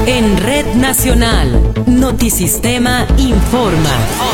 En Red Nacional, Notisistema informa.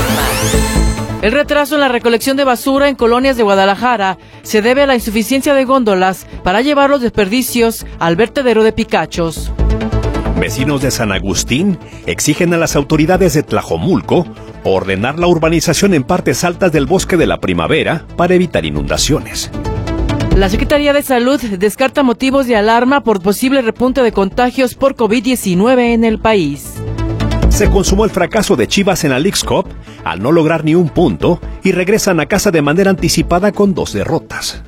El retraso en la recolección de basura en colonias de Guadalajara se debe a la insuficiencia de góndolas para llevar los desperdicios al vertedero de Picachos. Vecinos de San Agustín exigen a las autoridades de Tlajomulco ordenar la urbanización en partes altas del Bosque de la Primavera para evitar inundaciones. La Secretaría de Salud descarta motivos de alarma por posible repunte de contagios por COVID-19 en el país. Se consumó el fracaso de Chivas en la Leagues Cup al no lograr ni un punto y regresan a casa de manera anticipada con 2 derrotas.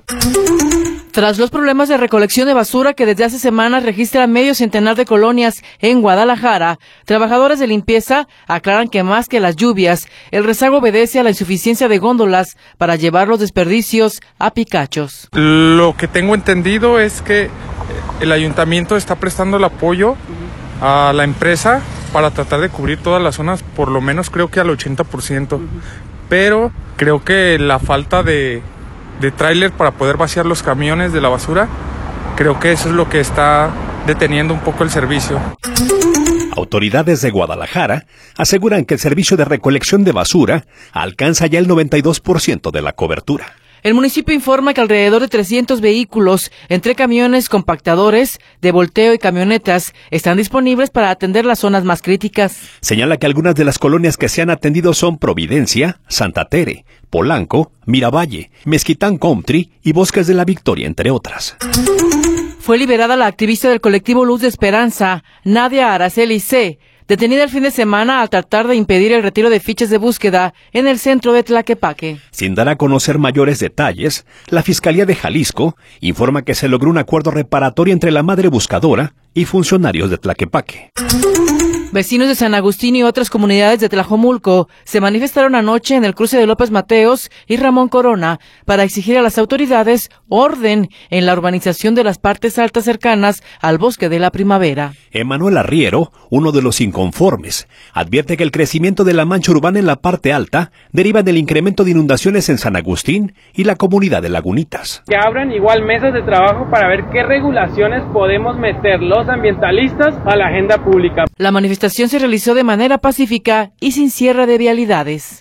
Tras los problemas de recolección de basura que desde hace semanas registran medio centenar de colonias en Guadalajara, trabajadores de limpieza aclaran que más que las lluvias, el rezago obedece a la insuficiencia de góndolas para llevar los desperdicios a Picachos. Lo que tengo entendido es que el ayuntamiento está prestando el apoyo a la empresa para tratar de cubrir todas las zonas, por lo menos creo que al 80%, pero creo que la falta de tráiler para poder vaciar los camiones de la basura, creo que eso es lo que está deteniendo un poco el servicio. Autoridades de Guadalajara aseguran que el servicio de recolección de basura alcanza ya el 92% de la cobertura. El municipio informa que alrededor de 300 vehículos, entre camiones, compactadores, de volteo y camionetas, están disponibles para atender las zonas más críticas. Señala que algunas de las colonias que se han atendido son Providencia, Santa Tere, Polanco, Miravalle, Mezquitán Country y Bosques de la Victoria, entre otras. Fue liberada la activista del colectivo Luz de Esperanza, Nadia Araceli C., detenida el fin de semana al tratar de impedir el retiro de fichas de búsqueda en el centro de Tlaquepaque. Sin dar a conocer mayores detalles, la Fiscalía de Jalisco informa que se logró un acuerdo reparatorio entre la madre buscadora y funcionarios de Tlaquepaque. Vecinos de San Agustín y otras comunidades de Tlajomulco se manifestaron anoche en el cruce de López Mateos y Ramón Corona para exigir a las autoridades orden en la urbanización de las partes altas cercanas al Bosque de la Primavera. Emanuel Arriero, uno de los inconformes, advierte que el crecimiento de la mancha urbana en la parte alta deriva del incremento de inundaciones en San Agustín y la comunidad de Lagunitas. Que abran igual mesas de trabajo para ver qué regulaciones podemos meter los ambientalistas a la agenda pública. La manifestación se realizó de manera pacífica y sin cierre de vialidades.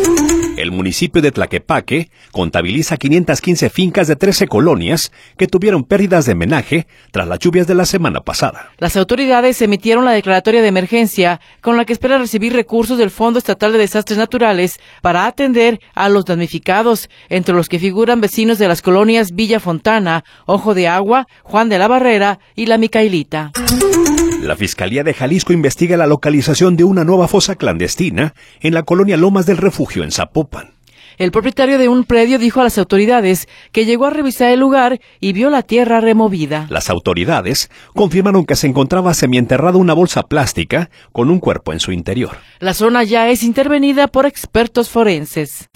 El municipio de Tlaquepaque contabiliza 515 fincas de 13 colonias que tuvieron pérdidas de menaje tras las lluvias de la semana pasada. Las autoridades emitieron la declaratoria de emergencia con la que espera recibir recursos del Fondo Estatal de Desastres Naturales para atender a los damnificados, entre los que figuran vecinos de las colonias Villa Fontana, Ojo de Agua, Juan de la Barrera y La Micailita. La Fiscalía de Jalisco investiga la localización de una nueva fosa clandestina en la colonia Lomas del Refugio en Zapopan. El propietario de un predio dijo a las autoridades que llegó a revisar el lugar y vio la tierra removida. Las autoridades confirmaron que se encontraba semienterrada una bolsa plástica con un cuerpo en su interior. La zona ya es intervenida por expertos forenses.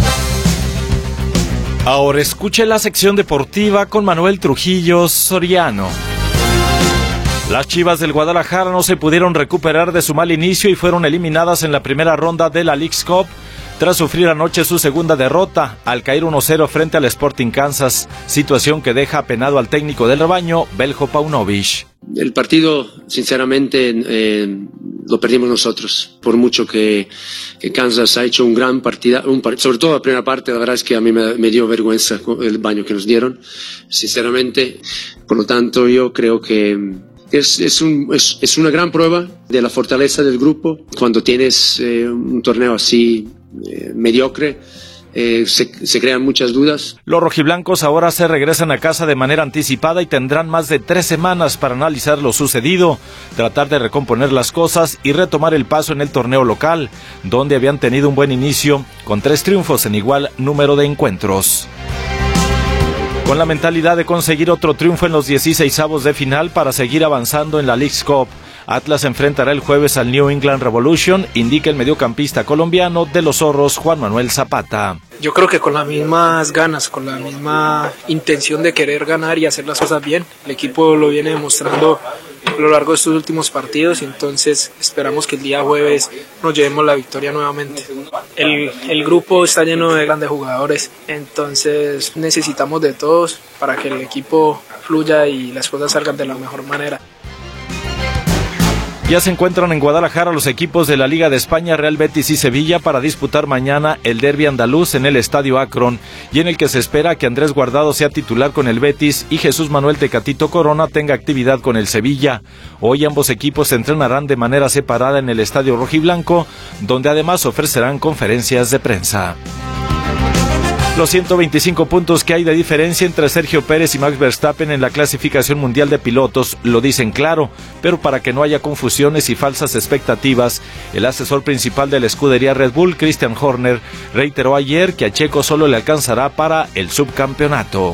Ahora escuche la sección deportiva con Manuel Trujillo Soriano. Las Chivas del Guadalajara no se pudieron recuperar de su mal inicio y fueron eliminadas en la primera ronda de la Leagues Cup tras sufrir anoche su segunda derrota al caer 1-0 frente al Sporting Kansas, situación que deja apenado al técnico del rebaño, Beljo Paunovic. El partido, sinceramente, lo perdimos nosotros, por mucho que Kansas ha hecho un gran partido, sobre todo la primera parte. La verdad es que a mí me dio vergüenza el baño que nos dieron, sinceramente. Por lo tanto, yo creo que es una gran prueba de la fortaleza del grupo. Cuando tienes un torneo así mediocre, se crean muchas dudas. Los rojiblancos ahora se regresan a casa de manera anticipada y tendrán más de 3 semanas para analizar lo sucedido, tratar de recomponer las cosas y retomar el paso en el torneo local, donde habían tenido un buen inicio con 3 triunfos en igual número de encuentros. Con la mentalidad de conseguir otro triunfo en los 16avos de final para seguir avanzando en la Leagues Cup, Atlas enfrentará el jueves al New England Revolution, indica el mediocampista colombiano de los Zorros, Juan Manuel Zapata. Yo creo que con las mismas ganas, con la misma intención de querer ganar y hacer las cosas bien. El equipo lo viene demostrando a lo largo de estos últimos partidos, y entonces esperamos que el día jueves nos llevemos la victoria nuevamente. El grupo está lleno de grandes jugadores, entonces necesitamos de todos para que el equipo fluya y las cosas salgan de la mejor manera. Ya se encuentran en Guadalajara los equipos de la Liga de España, Real Betis y Sevilla, para disputar mañana el derbi andaluz en el Estadio Akron, y en el que se espera que Andrés Guardado sea titular con el Betis y Jesús Manuel Tecatito Corona tenga actividad con el Sevilla. Hoy ambos equipos se entrenarán de manera separada en el Estadio Rojiblanco, donde además ofrecerán conferencias de prensa. Los 125 puntos que hay de diferencia entre Sergio Pérez y Max Verstappen en la clasificación mundial de pilotos lo dicen claro, pero para que no haya confusiones y falsas expectativas, el asesor principal de la escudería Red Bull, Christian Horner, reiteró ayer que a Checo solo le alcanzará para el subcampeonato.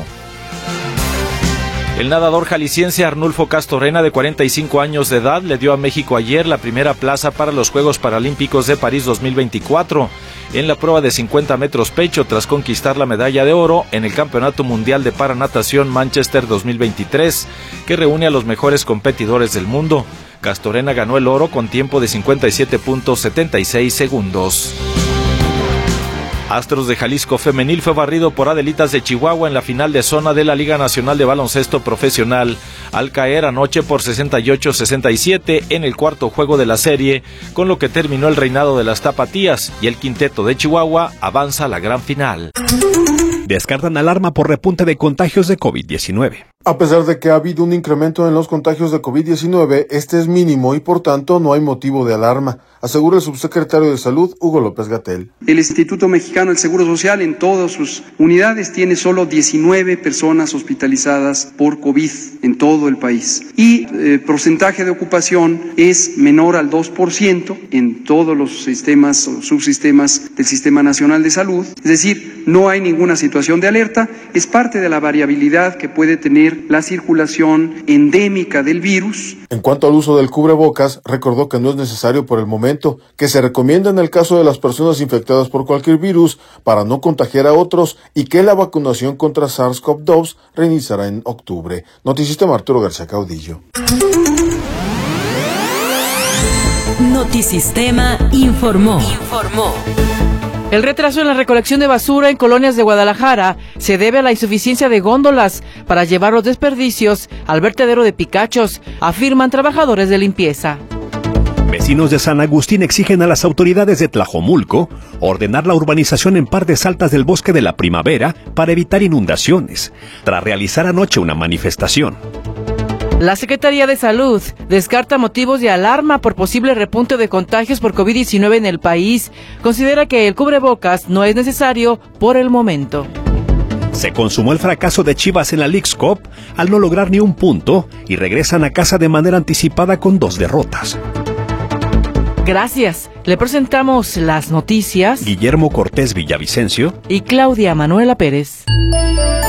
El nadador jalisciense Arnulfo Castorena, de 45 años de edad, le dio a México ayer la primera plaza para los Juegos Paralímpicos de París 2024, en la prueba de 50 metros pecho, tras conquistar la medalla de oro en el Campeonato Mundial de Paranatación Manchester 2023, que reúne a los mejores competidores del mundo. Castorena ganó el oro con tiempo de 57.76 segundos. Astros de Jalisco Femenil fue barrido por Adelitas de Chihuahua en la final de zona de la Liga Nacional de Baloncesto Profesional, al caer anoche por 68-67 en el cuarto juego de la serie, con lo que terminó el reinado de las Tapatías y el quinteto de Chihuahua avanza a la gran final. Descartan alarma por repunte de contagios de COVID-19. A pesar de que ha habido un incremento en los contagios de COVID-19, este es mínimo y por tanto no hay motivo de alarma, asegura el subsecretario de Salud, Hugo López-Gatell. El Instituto Mexicano del Seguro Social en todas sus unidades tiene solo 19 personas hospitalizadas por COVID en todo el país. Y el porcentaje de ocupación es menor al 2% en todos los sistemas o subsistemas del Sistema Nacional de Salud. Es decir, no hay ninguna situación de alerta, es parte de la variabilidad que puede tener la circulación endémica del virus. En cuanto al uso del cubrebocas, recordó que no es necesario por el momento, que se recomienda en el caso de las personas infectadas por cualquier virus para no contagiar a otros y que la vacunación contra SARS-CoV-2 reiniciará en octubre. Noticista Arturo García Caudillo. Notisistema informó. El retraso en la recolección de basura en colonias de Guadalajara se debe a la insuficiencia de góndolas para llevar los desperdicios al vertedero de Picachos, afirman trabajadores de limpieza. Vecinos de San Agustín exigen a las autoridades de Tlajomulco ordenar la urbanización en partes altas del Bosque de la Primavera para evitar inundaciones, tras realizar anoche una manifestación. La Secretaría de Salud descarta motivos de alarma por posible repunte de contagios por COVID-19 en el país. Considera que el cubrebocas no es necesario por el momento. Se consumó el fracaso de Chivas en la Leagues Cup al no lograr ni un punto y regresan a casa de manera anticipada con 2 derrotas. Gracias. Le presentamos las noticias. Guillermo Cortés Villavicencio y Claudia Manuela Pérez.